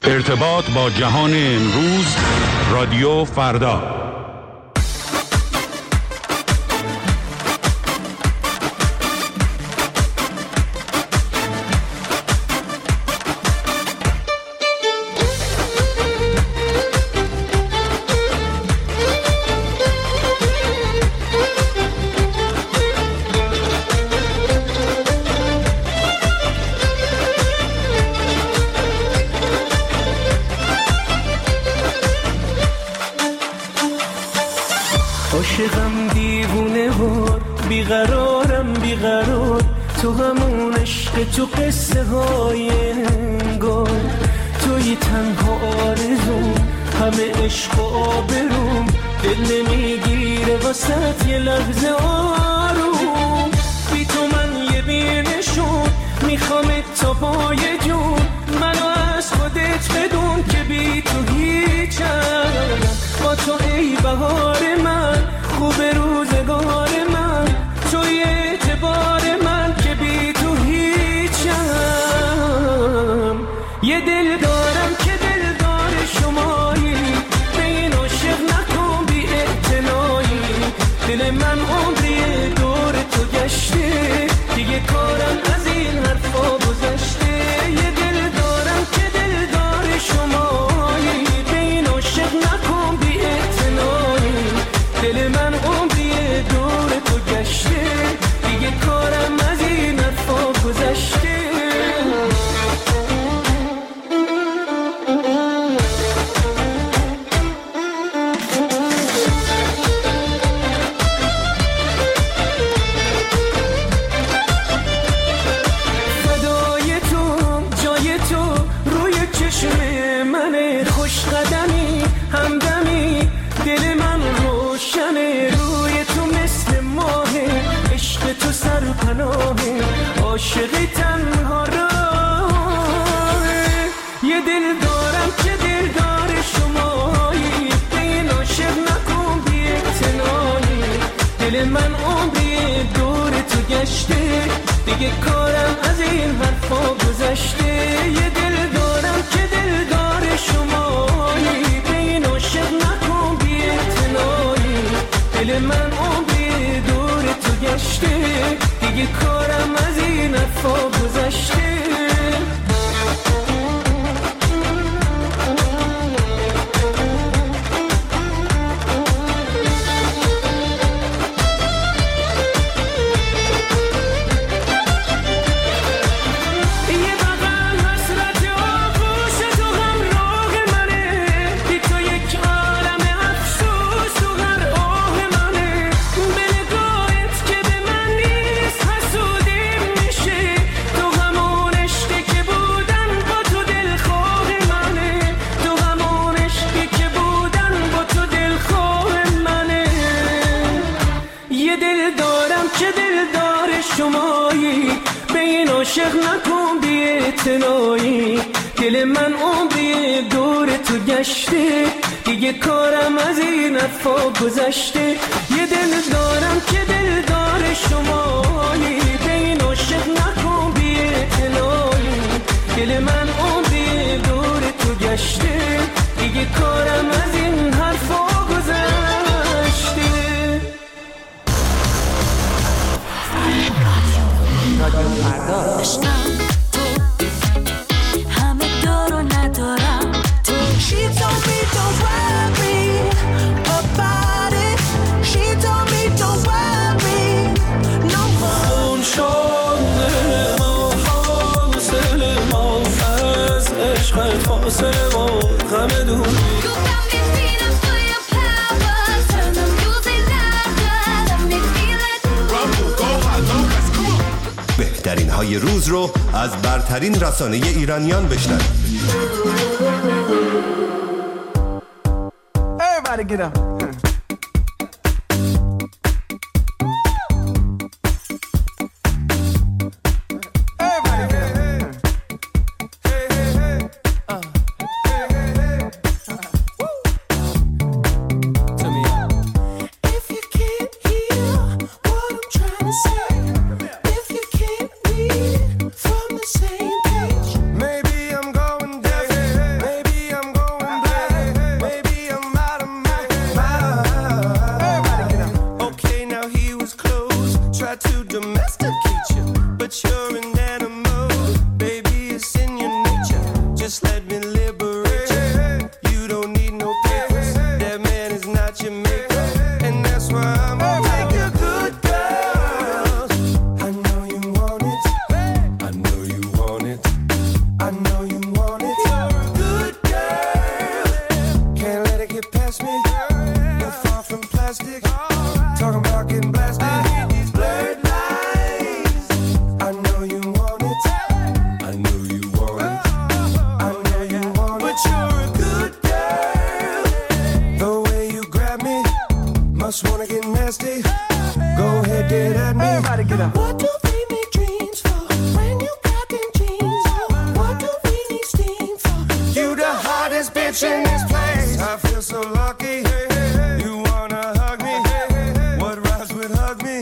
ارتباط با جهان امروز، رادیو فردا. عاشقم دیوونه وار، بیقرارم بیقرار، تو همون عشق، تو قصه های انگار، توی تنها آرزوم، همه عشق و آبروم، دل نمیگیره واسط یه لحظه آروم. بی تو من یه بینشون، میخوامت تا پای جون، منو از خودت بدون که بی تو هیچم. با تو ای بهار من، خوب روزگار من، توی اعتبار من که بی تو هیچم. یه دل دارم که دلدار شمایی، به این عاشق نکن بی اعتنایی. دل من عمری دور تو گشته، دیگه کارم از این حرفا گذشته. یه دل دارم که دلدار شمایی، به این عاشق نکن بی اعتنایی. دل من عمری دور تو گشته، دیگه کارم از این حرفا گذشته. فدای تو جای تو روی چشم منه، خوش قدمی همدمی دل من روشنه. روی تو مثل ماهه، عشق تو سرپناهه، عاشقی تنها راهه. یه دل دارم که دلدار شمایی، به این عاشق نکن بی اعتنایی. دل من عمری دور تو گشته، دیگه کارم از این حرفا گذشته. یه دل دارم که دلدار شمایی، به این عاشق نکن بی اعتنایی. دل من عمری دور تو گشته، دیگه کارم از این حرفا گذشته. عاشق نکن بی اعتنایی. دل من عمری دور تو گشته، دیگه کارم از این حرفا گذشته. یه دل دارم که دلدار شمایی، به این عاشق نکن بی اعتنایی. دل من عمری دور تو گشته، دیگه کارم از این حرفا گذشته. رادیو فردا. همه دارو ندارم تو. She told me don't worry about it. She told me don't worry no more. اون شده ما فاصله ما، از عشق فاصله ما غم دوری. بهترین های روز رو از برترین رسانه ایرانیان بشنوید. Everybody get up. Maybe I'm going deaf. baddest bitch in this place. I feel so lucky. You wanna hug me? What rhymes with hug me?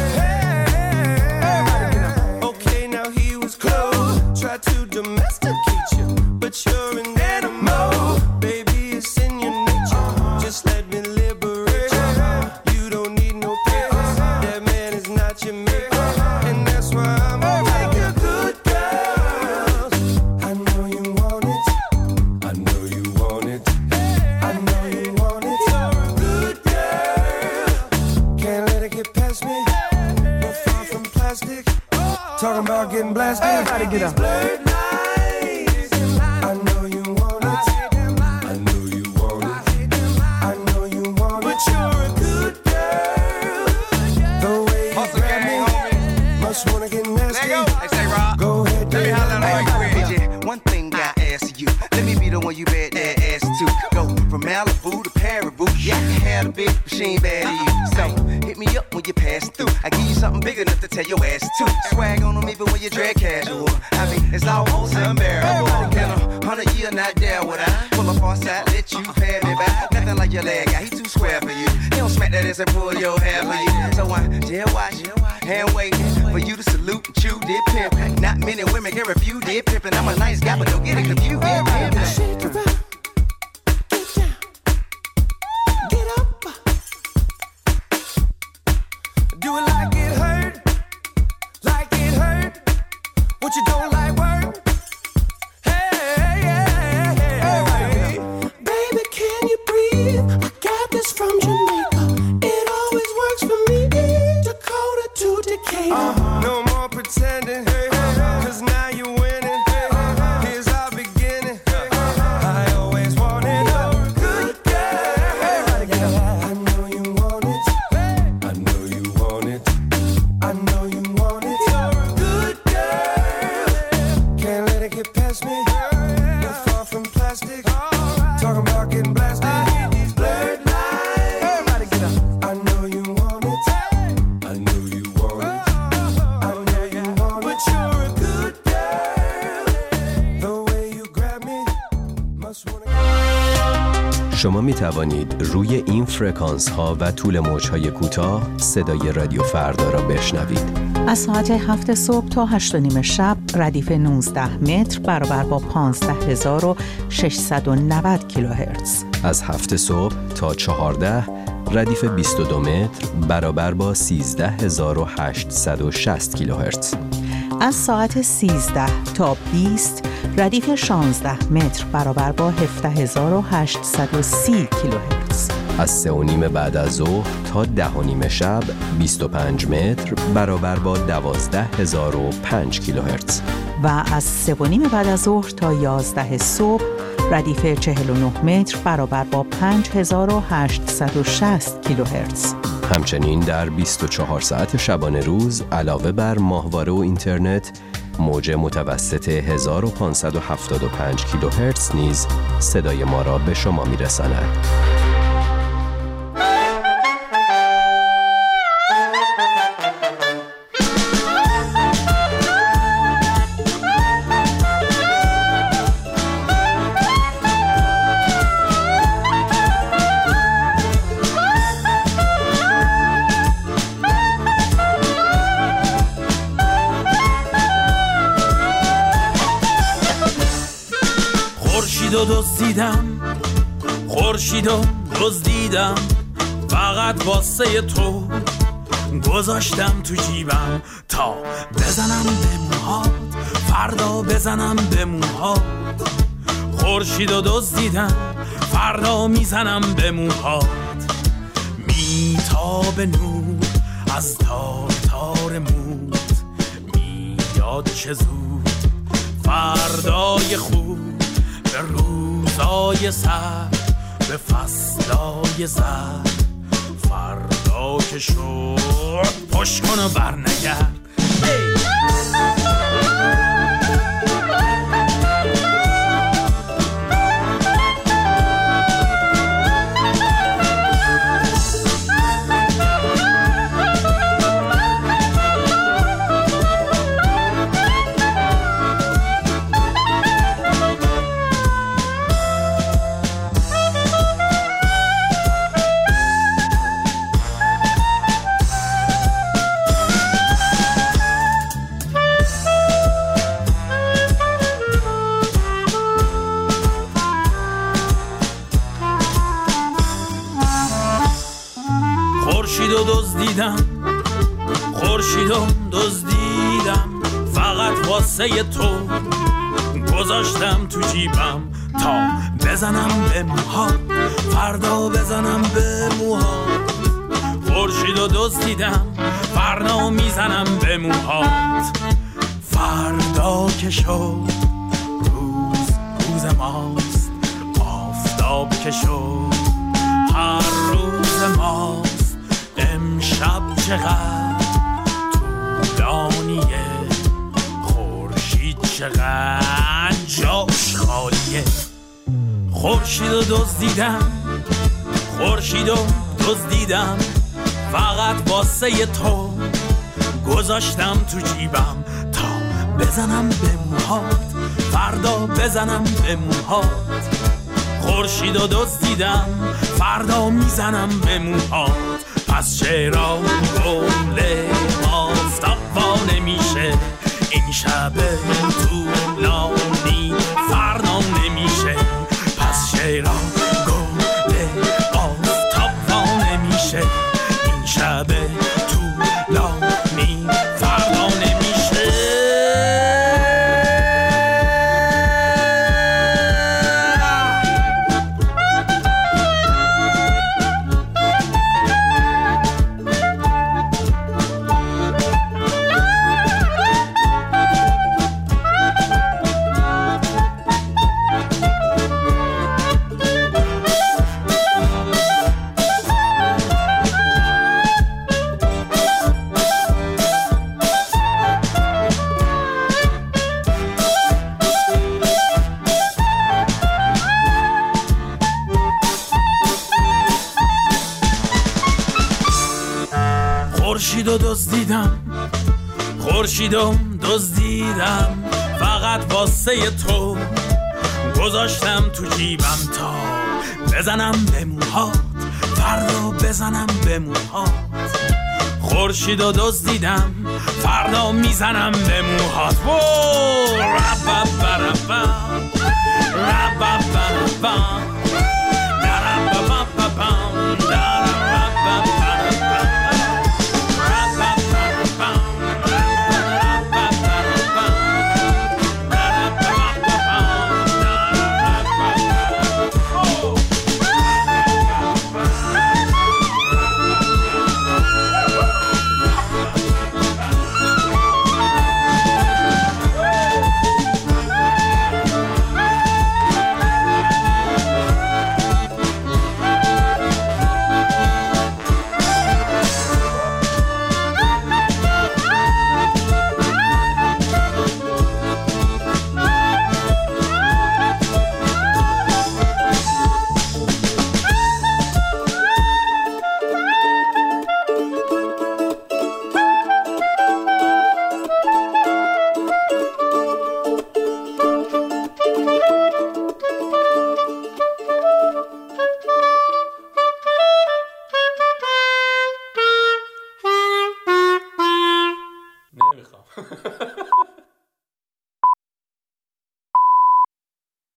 Okay, now he was close. Tried to domesticate you, but you're an animal. Baby, it's in your nature. Just let me liberate you. You don't need no papers. That man is not your maker, and that's why I'm like a good girl. I know you want it. I know you want it. I know you want it. You're a good girl. Can't let it get past me. We're far from plastic. Talking about getting blasted. Everybody get up. Blurred lines. I know you want it. I know you want it. I know you want it. But you're a good girl. The way you grab me, must wanna get nasty. Hey, say Rob. Go ahead, Let me holler baby. at you. Yeah, one thing I ask you. Let me be the one you bet that ass to. Go from Malibu to Paribu. Yeah, I can have a bitch, but she ain't bad to you. So hit me up when you pass through. I give you something big enough to tell your ass to. Swag on them even when you drag casual. I mean, it's almost unbearable. In 100 years, not there would I pull up on side, let you pay me back. Nothing like your leg guy, he too square for you. He don't smack that ass and pull your hair for you. So I dare watch, hand waiting for you to salute and chew did pimp. Not many women can refuse did pimpin'. I'm a nice guy, but don't get it confused. Shake it up. Get down. Get up. Do it like it hurt. Like it hurt. What you don't like work. Hey. Baby, can you breathe? I got this from Jamaica. It always works for me. Dakota to Decatur. No more pretending. Cause now you're winning. Here's our beginning. I always wanted a good girl. I know you want it. I know you want it. I know you want it. You're a good girl. Can't let it get past me. You're far from plastic. Talking about getting blasted. These blurred lines. Everybody get up. I know you want it. I know you want it. I know you want it. But you're a good girl. The way you grab me must wanna. شما می توانید روی این فرکانس ها و طول موج های کوتاه صدای رادیو فردا را بشنوید. از ساعت 7 صبح تا 8:30 شب ردیف 19 متر برابر با 15690 کیلوهرتز. از 7 صبح تا 14 ردیف 22 متر برابر با 13860 کیلوهرتز. از ساعت 13 تا 20 ردیف 16 متر برابر با 17830 کیلوهرتز. از 3:30 بعد از ظهر تا 10:30 شب 25 متر برابر با 12005 کیلوهرتز. و از 3:30 بعد از ظهر تا 11 صبح ردیف 49 متر برابر با 5860 کیلوهرتز. همچنین در 24 ساعت شبانه روز علاوه بر ماهواره و اینترنت موج متوسط 1575 کیلوهرتز نیز صدای ما را به شما می‌رساند. خورشیدو دزدیدم فقط واسه تو گذاشتم تو جیبم تا بزنم به موهات فردا بزنم به موهات خورشیدو دزدیدم فردا میزنم به موهات میتابه نور از تار تار موت میاد چه زود فردای خوب به روزای سر به فصلای زر فردا که شد پشت کن و برنگرد خورشیدو دزدیدم، خورشیدو دزدیدم، فقط واسه تو گذاشتم تو جیبم تا بزنم به موهات، فردا بزنم به موهات. خورشیدو دزدیدم، فردا میزنم به موهات. فردا که شد روز ماست، آفتاب که شد هر روز ماست. امشب چقدر طولانیه، خورشید چقدر جاش خالیه. خورشیدو دزدیدم، خورشیدو دزدیدم، فقط واسه تو گذاشتم تو جیبم تا بزنم به موهات، فردا بزنم به موهات. خورشیدو دزدیدم، فردا میزنم به موهات. پس چرا گل آفتاب وا نمیشه، این شب طولانی فردا نمیشه. پس چرا گل آفتاب وا نمیشه، این شب طولانی فردا نمیشه. خورشیدو دزدیدم، خورشیدو دزدیدم، فقط واسه تو گذاشتم تو جیبم تا بزنم به موهات، فردا بزنم به موهات. خورشیدو دزدیدم، فردا میزنم به موهات.